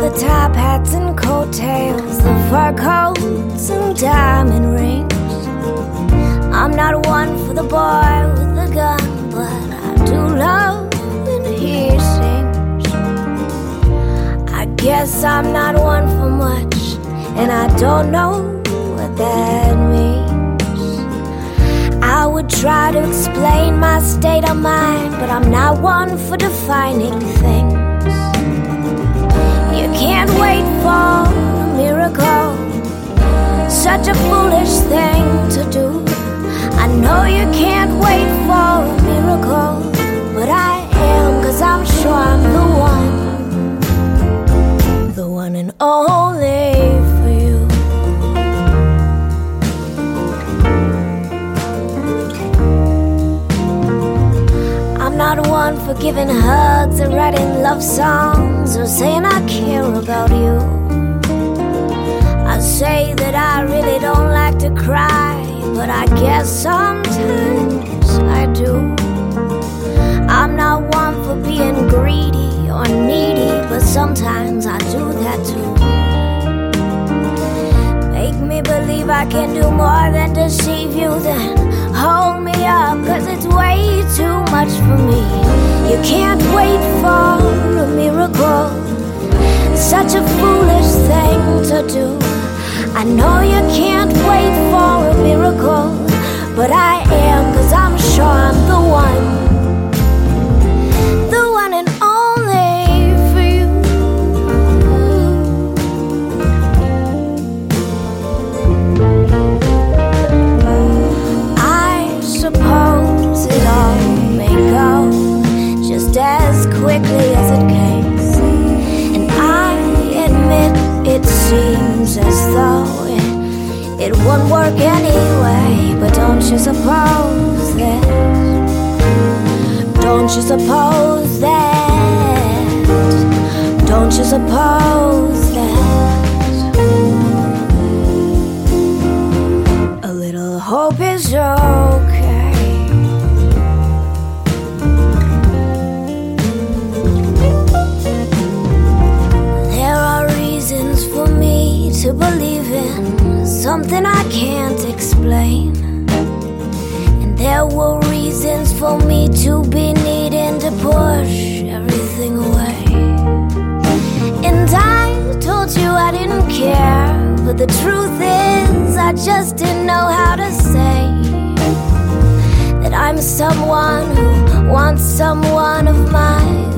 the top hats and coattails, the fur coats and diamond rings. I'm not one for the boy with the gun, but I do love when he sings. I guess I'm not one for much, and I don't know what that means. I would try to explain my state of mind, but I'm not one for defining things. You can't wait for a miracle, such a foolish thing to do. I know you can't wait for a miracle, but I am, 'cause I'm sure I'm the one and only for you. I'm not one for giving hugs or writing love songs or saying I care about you. I say that I really don't like to cry, but I guess sometimes I do. I'm not one for being greedy or needy, but sometimes I do that too. Make me believe I can do more than deceive you, then hold me up, 'cause it's way too much for me. You can't wait for a miracle, such a foolish thing to do. I know you can't wait for a miracle, but I am, 'cause I'm sure I'm the one and only for you. I suppose it all may go just as quickly as it came, and I admit it seems as though it won't work anyway. But don't you suppose that? Don't you suppose that? Don't you suppose that a little hope is okay? There are reasons for me to believe in something I can't explain, and there were reasons for me to be needing to push everything away. And I told you I didn't care, but the truth is I just didn't know how to say that I'm someone who wants someone of my